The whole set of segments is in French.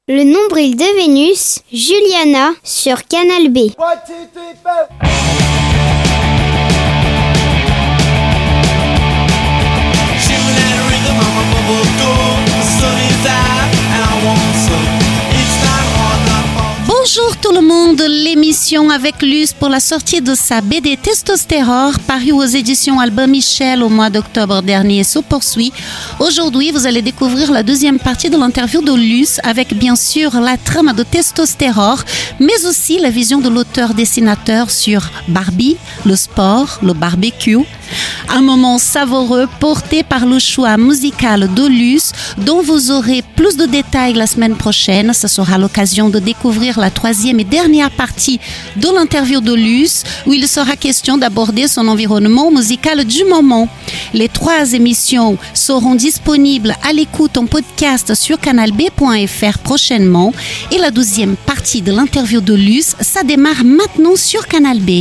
Le nombril de Vénus, Juliana sur Canal B. Bonjour tout le monde, l'émission avec Luce pour la sortie de sa BD Testostérone parue aux éditions Albin Michel au mois d'octobre dernier se poursuit. Aujourd'hui, vous allez découvrir la deuxième partie de l'interview de Luce avec bien sûr la trame de Testostérone, mais aussi la vision de l'auteur-dessinateur sur Barbie, le sport, le barbecue. Un moment savoureux porté par le choix musical de Luce dont vous aurez plus de détails la semaine prochaine. Ce sera l'occasion de découvrir la troisième et dernière partie de l'interview de Luce où il sera question d'aborder son environnement musical du moment. Les 3 émissions seront disponibles à l'écoute en podcast sur canalb.fr prochainement et la 12e partie de l'interview de Luce, ça démarre maintenant sur Canal B.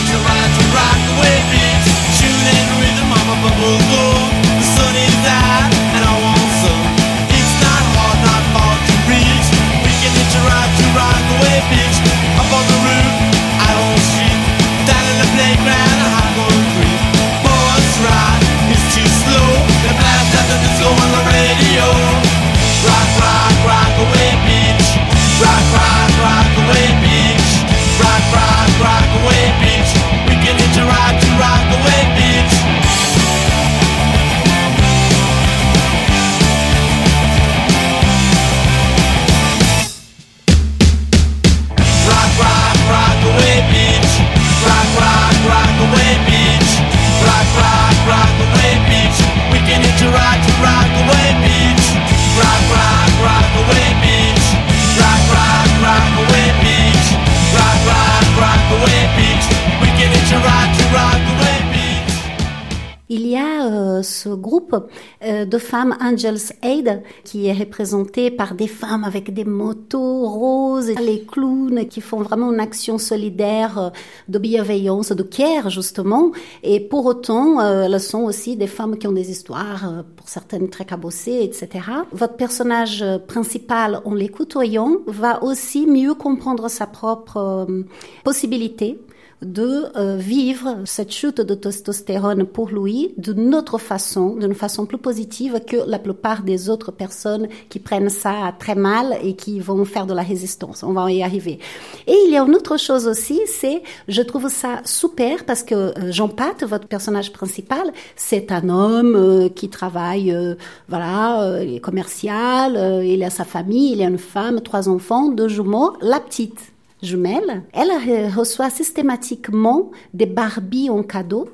Il y a ce groupe de femmes Angels Aid qui est représenté par des femmes avec des motos roses, les clowns qui font vraiment une action solidaire de bienveillance, de care justement. Et pour autant, elles sont aussi des femmes qui ont des histoires, pour certaines très cabossées, etc. Votre personnage principal, en les côtoyant, va aussi mieux comprendre sa propre possibilité de vivre cette chute de testostérone pour lui d'une autre façon, d'une façon plus positive que la plupart des autres personnes qui prennent ça très mal et qui vont faire de la résistance. On va y arriver. Et il y a une autre chose aussi, c'est, je trouve ça super parce que Jean Pat, votre personnage principal, c'est un homme qui travaille, il est commercial, il a sa famille, il a une femme, 3 enfants, 2 jumeaux, la petite jumelle, elle reçoit systématiquement des Barbies en cadeau.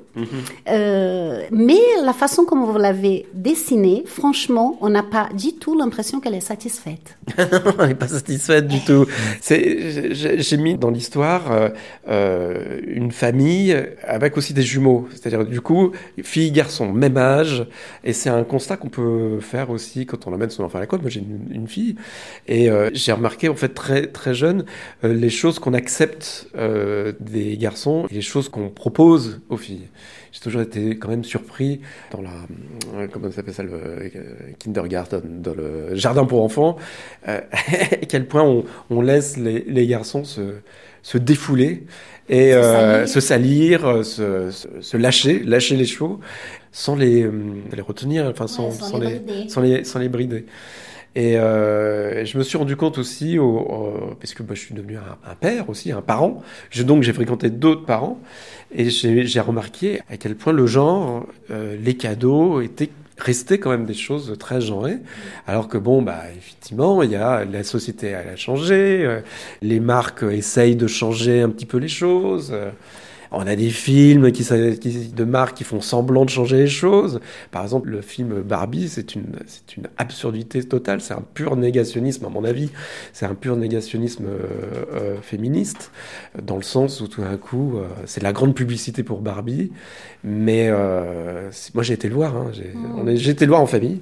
Mais la façon comme vous l'avez dessinée, franchement, on n'a pas du tout l'impression qu'elle est satisfaite. Elle n'est pas satisfaite du tout. J'ai mis dans l'histoire une famille avec aussi des jumeaux. C'est-à-dire, du coup, fille, garçon, même âge. Et c'est un constat qu'on peut faire aussi quand on emmène son enfant à l'école. Moi, j'ai une fille. Et j'ai remarqué, en fait, très, très jeune, les choses qu'on accepte des garçons et les choses qu'on propose aux filles. J'ai toujours été quand même surpris dans comment ça s'appelle ça, le kindergarten, dans le jardin pour enfants, à quel point on laisse les garçons se défouler et se salir, se lâcher les chevaux, sans les retenir, enfin sans les brider. Et je me suis rendu compte aussi, puisque je suis devenu un père aussi, un parent, donc j'ai fréquenté d'autres parents, et j'ai remarqué à quel point le genre, les cadeaux étaient restés quand même des choses très genrées, alors que effectivement, la société elle a changé, les marques essayent de changer un petit peu les choses. On a des films de marques qui font semblant de changer les choses. Par exemple, le film Barbie, c'est une absurdité totale. C'est un pur négationnisme, à mon avis. C'est un pur négationnisme féministe, dans le sens où tout d'un coup, c'est la grande publicité pour Barbie. Mais moi, j'ai été le voir. J'ai été le voir en famille.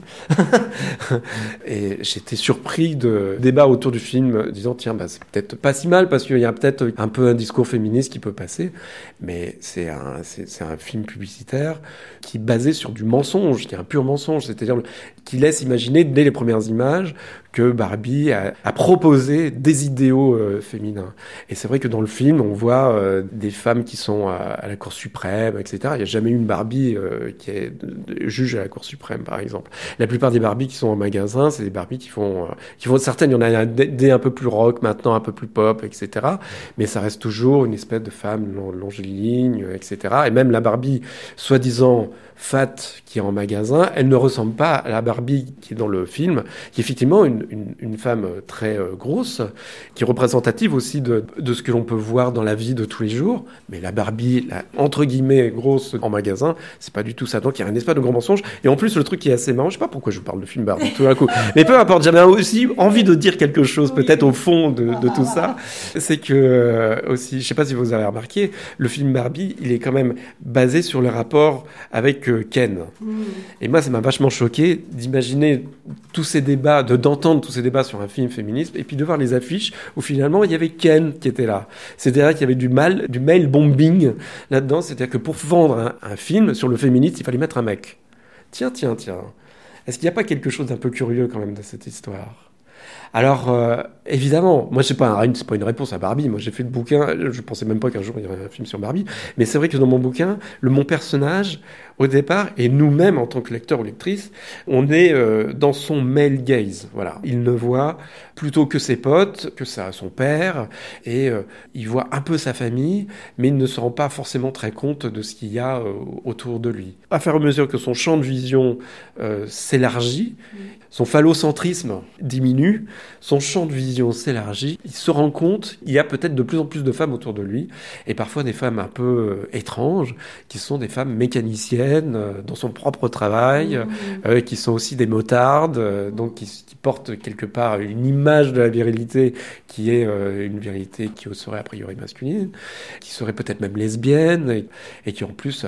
Et j'étais surpris de débat autour du film, disant, tiens, c'est peut-être pas si mal, parce qu'il y a peut-être un peu un discours féministe qui peut passer. Mais c'est un film publicitaire qui est basé sur du mensonge, qui est un pur mensonge. C'est-à-dire, qui laisse imaginer dès les premières images que Barbie a proposé des idéaux féminins. Et c'est vrai que dans le film, on voit des femmes qui sont à la Cour suprême, etc. Il n'y a jamais eu une Barbie qui est juge à la Cour suprême, par exemple. La plupart des Barbies qui sont en magasin, c'est des Barbies qui font certaines, il y en a des un peu plus rock, maintenant un peu plus pop, etc. Mais ça reste toujours une espèce de femme longiligne, etc. Et même la Barbie, soi-disant fat, qui est en magasin, elle ne ressemble pas à la Barbie qui est dans le film, qui est effectivement une femme très grosse, qui est représentative aussi de ce que l'on peut voir dans la vie de tous les jours. Mais la Barbie, entre guillemets, grosse en magasin, c'est pas du tout ça. Donc il y a un espèce de grand mensonge. Et en plus, le truc qui est assez marrant, je sais pas pourquoi je vous parle de film Barbie tout d'un coup, mais peu importe, j'avais aussi envie de dire quelque chose, peut-être au fond de tout ça. C'est que, aussi, je sais pas si vous avez remarqué, le film Barbie, il est quand même basé sur le rapport avec Ken. Et moi, ça m'a vachement choqué d'imaginer tous ces débats, d'entendre tous ces débats sur un film féministe, et puis de voir les affiches où finalement il y avait Ken qui était là. C'est-à-dire qu'il y avait du mail bombing là-dedans. C'est-à-dire que pour vendre un film sur le féminisme, il fallait mettre un mec. Tiens. Est-ce qu'il n'y a pas quelque chose d'un peu curieux quand même de cette histoire ? Alors, évidemment, moi, c'est pas une réponse à Barbie. Moi, j'ai fait le bouquin, je pensais même pas qu'un jour il y aurait un film sur Barbie. Mais c'est vrai que dans mon bouquin, mon personnage, au départ, et nous-mêmes, en tant que lecteurs ou lectrices, on est dans son male gaze. Voilà. Il ne voit plutôt que ses potes, que son père, et il voit un peu sa famille, mais il ne se rend pas forcément très compte de ce qu'il y a autour de lui. À faire à mesure que son champ de vision s'élargit, son phallocentrisme diminue, son champ de vision s'élargit, il se rend compte qu'il y a peut-être de plus en plus de femmes autour de lui, et parfois des femmes un peu étranges, qui sont des femmes mécaniciennes dans son propre travail, qui sont aussi des motardes, donc qui portent quelque part une image de la virilité qui est une virilité qui serait a priori masculine, qui serait peut-être même lesbienne, et qui en plus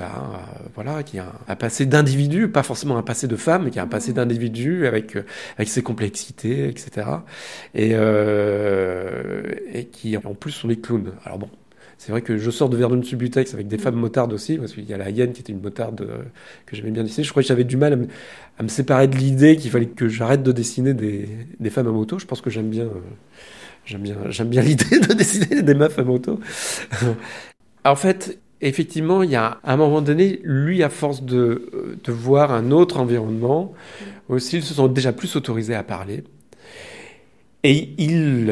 qui a un passé d'individu, pas forcément un passé de femme, mais qui a un passé d'individu avec ses complexités, etc. Et qui en plus sont des clowns. Alors bon, c'est vrai que je sors de Verdun Subutex avec des femmes motardes aussi, parce qu'il y a la hyène qui était une motarde que j'aimais bien dessiner. Je crois que j'avais du mal à me séparer de l'idée qu'il fallait que j'arrête de dessiner des femmes à moto. Je pense que j'aime bien l'idée de dessiner des meufs à moto. En fait, effectivement, il y a à un moment donné, lui, à force de voir un autre environnement, aussi, ils se sont déjà plus autorisés à parler. Et il,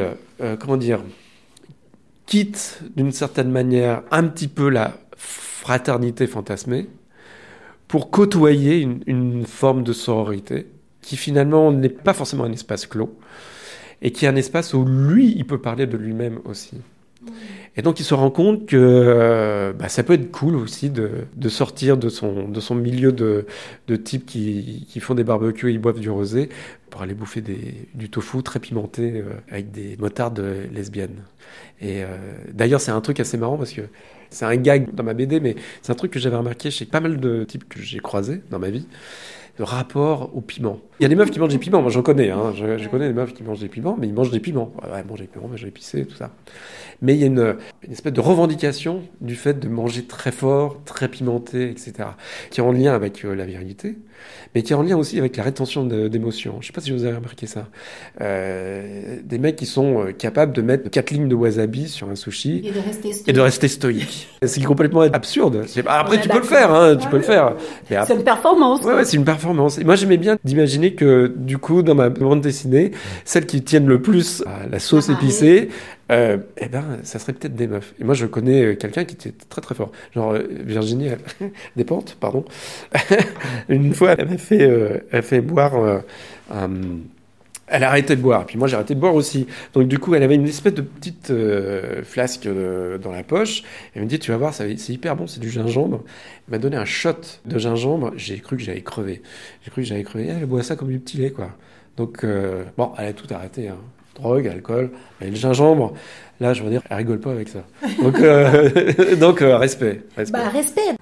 quitte d'une certaine manière un petit peu la fraternité fantasmée pour côtoyer une forme de sororité qui finalement n'est pas forcément un espace clos et qui est un espace où lui, il peut parler de lui-même aussi. Et donc il se rend compte que ça peut être cool aussi de sortir de son milieu de types qui font des barbecues et ils boivent du rosé pour aller bouffer du tofu très pimenté avec des motardes lesbiennes. Et d'ailleurs c'est un truc assez marrant parce que c'est un gag dans ma BD, mais c'est un truc que j'avais remarqué chez pas mal de types que j'ai croisés dans ma vie. Le rapport au piment. Il y a des meufs qui mangent des piments, moi j'en connais, je connais des meufs qui mangent des piments, mais ils mangent des piments. Ouais, manger des piments, mais j'ai épicé, tout ça. Mais il y a une espèce de revendication du fait de manger très fort, très pimenté, etc., qui est en lien avec la virilité, mais qui est en lien aussi avec la rétention d'émotions. Je ne sais pas si vous avez remarqué ça. Des mecs qui sont capables de mettre 4 lignes de wasabi sur un sushi et de rester stoïque. C'est complètement absurde. Après, tu peux le faire, tu peux le faire. C'est une performance. Ouais, c'est une performance. Et moi, j'aimais bien d'imaginer que, du coup, dans ma bande dessinée, celles qui tiennent le plus à la sauce épicée, ça serait peut-être des meufs. Et moi, je connais quelqu'un qui était très très fort. Genre Virginie Despentes, pardon. Une fois, elle m'a fait boire. Elle a arrêté de boire. Puis moi, j'ai arrêté de boire aussi. Donc du coup, elle avait une espèce de petite flasque dans la poche. Elle me dit, tu vas voir, c'est hyper bon, c'est du gingembre. Elle m'a donné un shot de gingembre. J'ai cru que j'allais crever. Elle boit ça comme du petit lait, quoi. Donc elle a tout arrêté. Drogue, alcool, mais le gingembre, là, je veux dire, elle rigole pas avec ça. Donc, respect. Respect.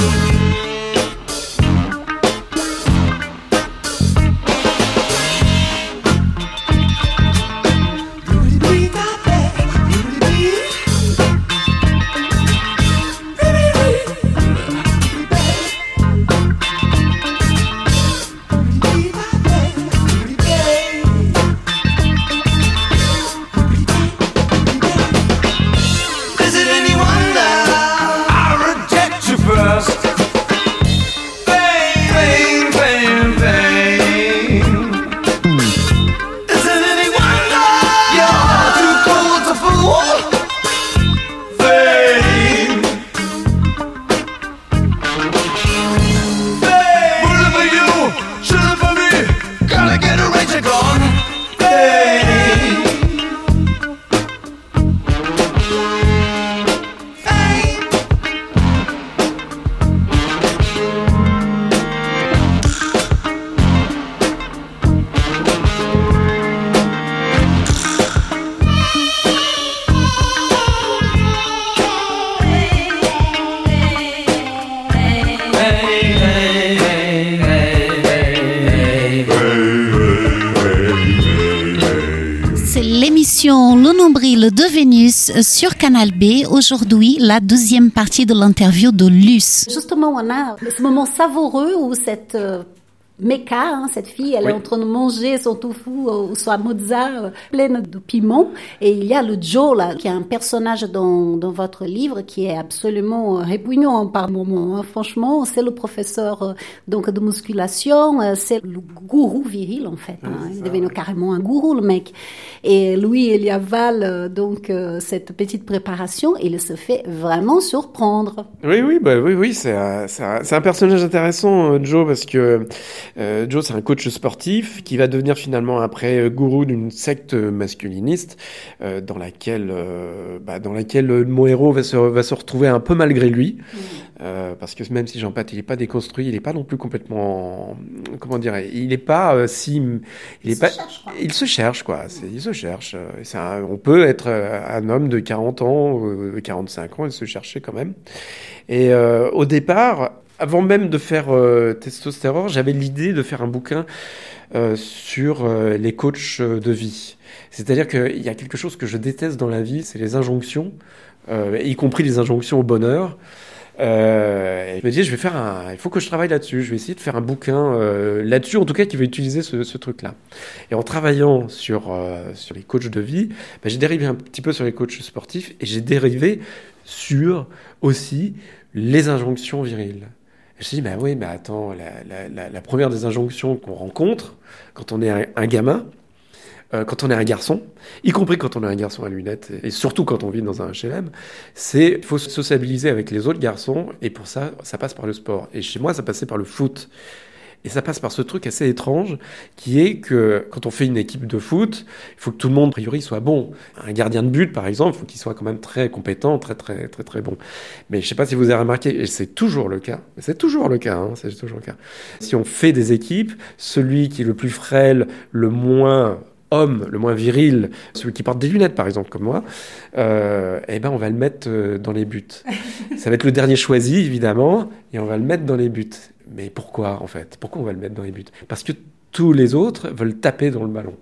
Le nombril de Vénus sur Canal B. Aujourd'hui, la deuxième partie de l'interview de Luce. Justement, on a ce moment savoureux où cette Mecca, cette fille, elle est en train de manger son tofu ou soit mozza pleine de piment. Et il y a le Joe, là, qui est un personnage dans votre livre qui est absolument répugnant par moments. Hein. Franchement, c'est le professeur donc de musculation, c'est le gourou viril en fait. Hein. Il est devenu carrément un gourou, le mec. Et lui, il y avale donc cette petite préparation et il se fait vraiment surprendre. Oui, c'est un personnage intéressant, Joe, parce que Joe, c'est un coach sportif qui va devenir finalement après gourou d'une secte masculiniste dans laquelle mon héros va se retrouver un peu malgré lui. Parce que même si Jean-Pat, il est pas déconstruit, il est pas non plus complètement, comment dire, il est pas il se cherche quoi. Il se cherche. On peut être un homme de 40 ans, 45 ans et se chercher quand même. Et au départ, avant même de faire Testostérone, j'avais l'idée de faire un bouquin sur les coachs de vie. C'est-à-dire qu'il y a quelque chose que je déteste dans la vie, c'est les injonctions, y compris les injonctions au bonheur. Et je me dis, il faut que je travaille là-dessus. Je vais essayer de faire un bouquin là-dessus, en tout cas, qui va utiliser ce truc-là. Et en travaillant sur les coachs de vie, j'ai dérivé un petit peu sur les coachs sportifs et j'ai dérivé sur aussi les injonctions viriles. Je me suis dit, attends, la première des injonctions qu'on rencontre quand on est un gamin, quand on est un garçon, y compris quand on est un garçon à lunettes, et surtout quand on vit dans un HLM, c'est qu'il faut se sociabiliser avec les autres garçons, et pour ça, ça passe par le sport. Et chez moi, ça passait par le foot. Et ça passe par ce truc assez étrange, qui est que quand on fait une équipe de foot, il faut que tout le monde, a priori, soit bon. Un gardien de but, par exemple, il faut qu'il soit quand même très compétent, très, très, très, très bon. Mais je sais pas si vous avez remarqué, et c'est toujours le cas. C'est toujours le cas, hein, c'est toujours le cas. Si on fait des équipes, celui qui est le plus frêle, le moins homme, le moins viril, celui qui porte des lunettes par exemple comme moi, on va le mettre dans les buts. Ça va être le dernier choisi évidemment, et on va le mettre dans les buts. Mais pourquoi en fait ? Pourquoi on va le mettre dans les buts ? Parce que tous les autres veulent taper dans le ballon.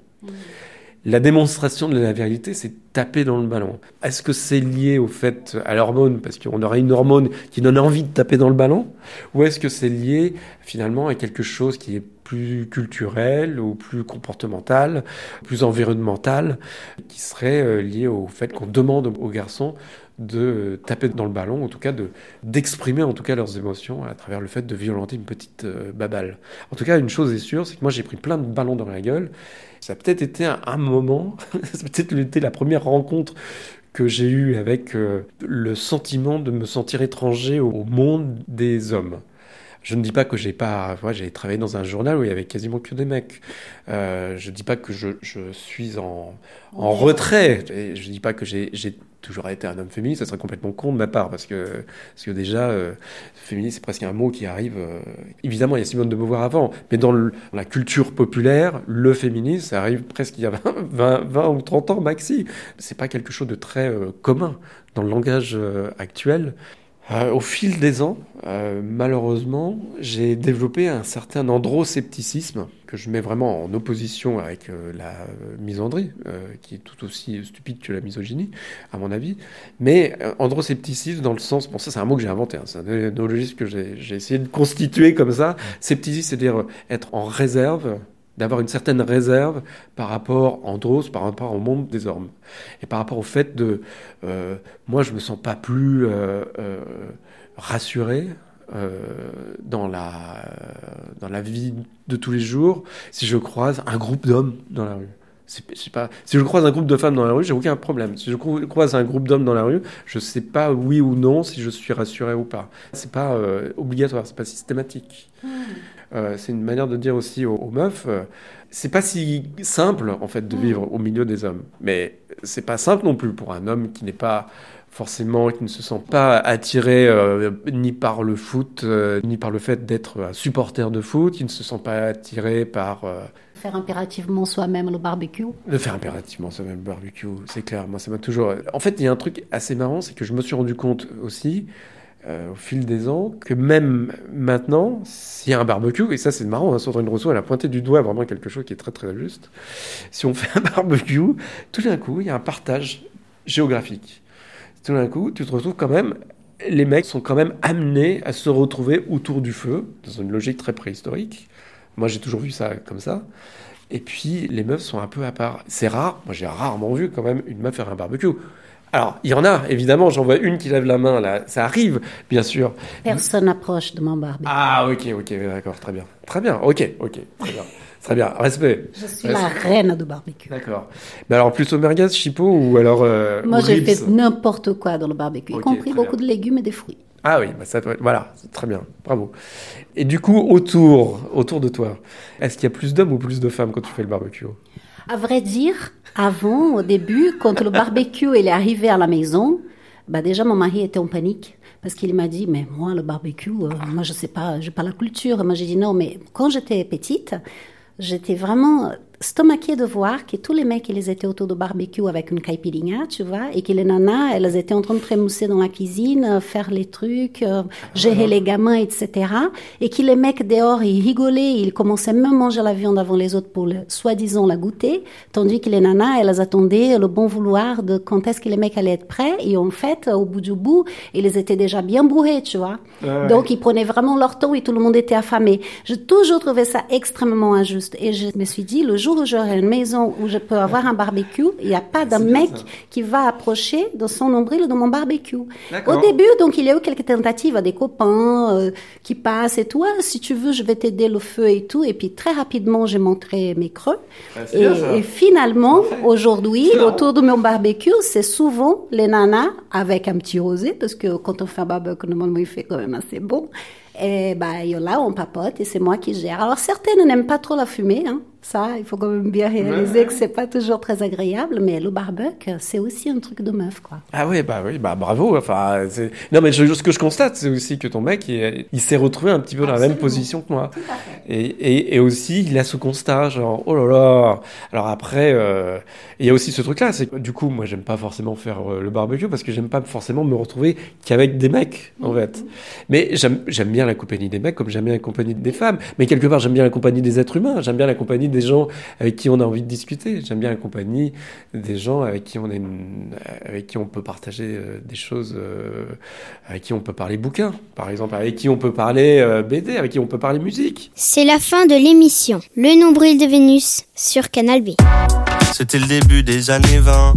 La démonstration de la virilité, c'est taper dans le ballon. Est-ce que c'est lié au fait, à l'hormone, parce qu'on aurait une hormone qui donne envie de taper dans le ballon ? Ou est-ce que c'est lié finalement à quelque chose qui est plus culturel ou plus comportemental, plus environnemental, qui serait lié au fait qu'on demande aux garçons de taper dans le ballon, en tout cas d'exprimer en tout cas leurs émotions à travers le fait de violenter une petite baballe. En tout cas, une chose est sûre, c'est que moi j'ai pris plein de ballons dans la gueule. Ça a peut-être été un moment, ça a peut-être été la première rencontre que j'ai eue avec le sentiment de me sentir étranger au monde des hommes. Je ne dis pas que j'ai travaillé dans un journal où il y avait quasiment que des mecs. Je ne dis pas que je suis en retrait. Et je ne dis pas que j'ai toujours été un homme féministe. Ça serait complètement con de ma part parce que déjà, féministe, c'est presque un mot qui arrive. Évidemment, il y a Simone de Beauvoir avant, mais dans la culture populaire, le féminisme, ça arrive presque il y a 20 ou 30 ans maxi. C'est pas quelque chose de très commun dans le langage actuel. Au fil des ans, malheureusement, j'ai développé un certain androscepticisme que je mets vraiment en opposition avec la misandrie, qui est tout aussi stupide que la misogynie, à mon avis. Mais androscepticisme dans le sens... Bon, ça, c'est un mot que j'ai inventé, hein, c'est un néologisme que j'ai essayé de constituer comme ça. Scepticisme, c'est-à-dire être en réserve, d'avoir une certaine réserve par rapport au monde des hommes. Et par rapport au fait de... moi, je me sens pas plus rassuré dans la vie de tous les jours si je croise un groupe d'hommes dans la rue. Si je croise un groupe de femmes dans la rue, j'ai aucun problème. Si je croise un groupe d'hommes dans la rue, je sais pas oui ou non si je suis rassuré ou pas. C'est pas obligatoire, c'est pas systématique. C'est une manière de dire aussi aux meufs, c'est pas si simple en fait de vivre au milieu des hommes. Mais c'est pas simple non plus pour un homme qui n'est pas forcément, qui ne se sent pas attiré ni par le foot, ni par le fait d'être un supporter de foot, qui ne se sent pas attiré par... Faire impérativement soi-même le barbecue. De faire impérativement soi-même le barbecue, c'est clair. Moi, ça m'a toujours... En fait, il y a un truc assez marrant, c'est que je me suis rendu compte aussi, au fil des ans, que même maintenant, s'il y a un barbecue, et ça c'est marrant, hein, Sandrine Rousseau, elle a pointé du doigt vraiment quelque chose qui est très très juste. Si on fait un barbecue, tout d'un coup, il y a un partage géographique. Tout d'un coup, tu te retrouves quand même... Les mecs sont quand même amenés à se retrouver autour du feu, dans une logique très préhistorique. Moi, j'ai toujours vu ça comme ça. Et puis, les meufs sont un peu à part. C'est rare. Moi, j'ai rarement vu quand même une meuf faire un barbecue. Alors, il y en a, évidemment. J'en vois une qui lève la main, là. Ça arrive, bien sûr. Personne n'approche de mon barbecue. Ah, ok, d'accord, très bien. Très bien, ok, très bien. Très bien, respect. Je suis la reine du barbecue. D'accord. Mais alors, plutôt merguez, chipot ou alors... Moi, j'ai fait n'importe quoi dans le barbecue, y compris beaucoup de légumes et des fruits. Ah oui, bah ça, voilà, c'est très bien, bravo. Et du coup, autour de toi, est-ce qu'il y a plus d'hommes ou plus de femmes quand tu fais le barbecue ? À vrai dire, avant, au début, quand le barbecue il est arrivé à la maison, bah déjà mon mari était en panique parce qu'il m'a dit mais moi le barbecue, moi je sais pas, j'ai pas la culture. Moi j'ai dit non, mais quand j'étais petite, j'étais vraiment stomaquée de voir que tous les mecs, ils étaient autour du barbecue avec une caipirinha, tu vois, et que les nanas, elles étaient en train de trémousser dans la cuisine, faire les trucs, gérer les gamins, etc. Et que les mecs dehors, ils rigolaient, ils commençaient même à manger la viande avant les autres pour, soi-disant, la goûter, tandis que les nanas, elles attendaient le bon vouloir de quand est-ce que les mecs allaient être prêts, et en fait, au bout du bout, ils étaient déjà bien bourrés, tu vois. Ouais. Donc, ils prenaient vraiment leur temps et tout le monde était affamé. J'ai toujours trouvé ça extrêmement injuste. Et je me suis dit, le jour où j'aurai une maison où je peux avoir un barbecue, il n'y a pas d'un mec qui va approcher de son nombril de mon barbecue. D'accord. Au début, donc, il y a eu quelques tentatives à des copains qui passent et tout. Ah, si tu veux, je vais t'aider le feu et tout. Et puis, très rapidement, j'ai montré mes creux. Et finalement, aujourd'hui, autour de mon barbecue, c'est souvent les nanas avec un petit rosé, parce que quand on fait un barbecue, normalement, il fait quand même assez bon. Et là, on papote et c'est moi qui gère. Alors, certaines n'aiment pas trop la fumée, hein. Ça, il faut quand même bien réaliser que c'est pas toujours très agréable, mais le barbecue, c'est aussi un truc de meuf, quoi. Ah oui, bravo. Enfin, non, mais ce que je constate, c'est aussi que ton mec, il s'est retrouvé un petit peu dans la même position que moi. Tout à fait. Et aussi, il a ce constat, genre, oh là là. Alors après, il y a aussi ce truc-là, c'est que du coup, moi, j'aime pas forcément faire le barbecue parce que j'aime pas forcément me retrouver qu'avec des mecs, en fait. Mais j'aime bien la compagnie des mecs comme j'aime bien la compagnie des femmes. Mais quelque part, j'aime bien la compagnie des êtres humains. J'aime bien la compagnie des gens avec qui on a envie de discuter. J'aime bien la compagnie des gens avec qui avec qui on peut partager des choses, avec qui on peut parler bouquins, par exemple, avec qui on peut parler BD, avec qui on peut parler musique. C'est la fin de l'émission Le Nombril de Vénus sur Canal B. C'était le début des années 20,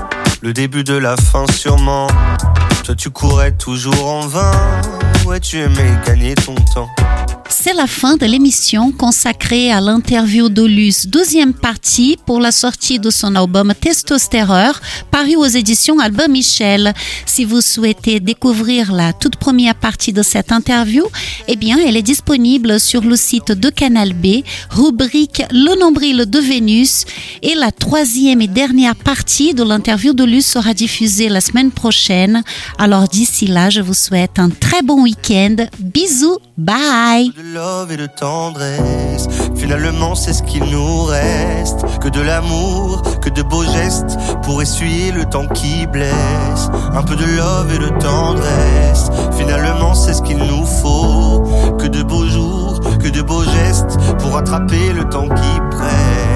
le début de la fin sûrement. Toi tu courais toujours en vain, ouais tu aimais gagner ton temps. C'est la fin de l'émission consacrée à l'interview d'Olus, 12e partie pour la sortie de son album Testostéreur, paru aux éditions Albin Michel. Si vous souhaitez découvrir la toute première partie de cette interview, eh bien, elle est disponible sur le site de Canal B, rubrique Le Nombril de Vénus. Et la 3e et dernière partie de l'interview d'Olus sera diffusée la semaine prochaine. Alors d'ici là, je vous souhaite un très bon week-end. Bisous, bye! De love et de tendresse, finalement c'est ce qu'il nous reste. Que de l'amour, que de beaux gestes pour essuyer le temps qui blesse. Un peu de love et de tendresse, finalement attraper le temps qui presse.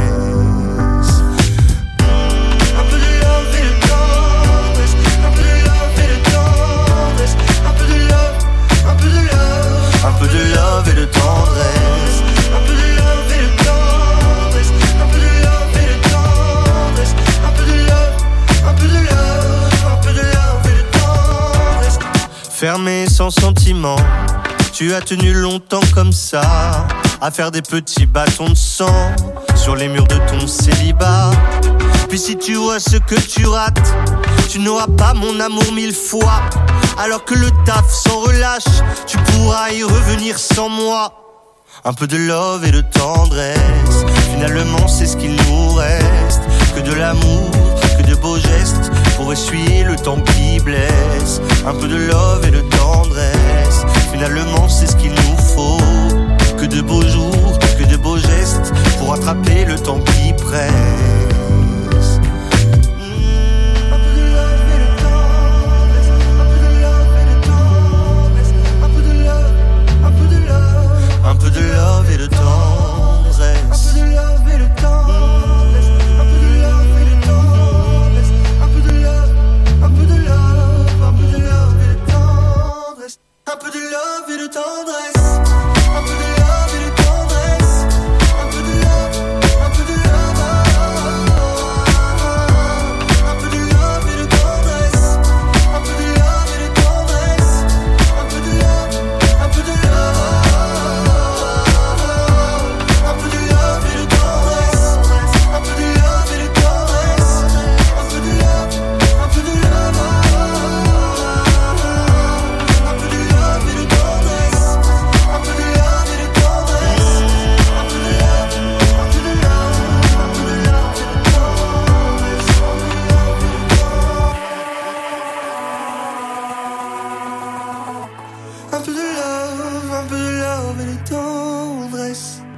Un peu de love et de tendresse, un peu de love et de tendresse, un peu de love, un peu de love, un peu de love et de tendresse, un peu de love et de tendresse, un peu de love et de tendresse, un peu de love, un peu de love, un peu de love et de tendresse. Fermé sans sentiment, tu as tenu longtemps comme ça, à faire des petits bâtons de sang sur les murs de ton célibat. Puis si tu vois ce que tu rates, tu n'auras pas mon amour 1000 fois. Alors que le taf s'en relâche, tu pourras y revenir sans moi. Un peu de love et de tendresse, finalement c'est ce qu'il nous reste. Que de l'amour, que de beaux gestes, pour essuyer le temps qui blesse. Un peu de love et de tendresse, finalement c'est ce qu'il nous faut. Que de beaux jours, que de beaux gestes, pour attraper le temps qui presse. Un peu de love et de tendresse, un peu de love et de tendresse, un peu de love, un peu de love, un peu de love et de tendresse, un peu de love et de tendresse, un peu de love et de tendresse, un peu de love, un peu de love, un peu de love et de tendresse, un peu de love et de tendresse. Un peu de love et de tendresse.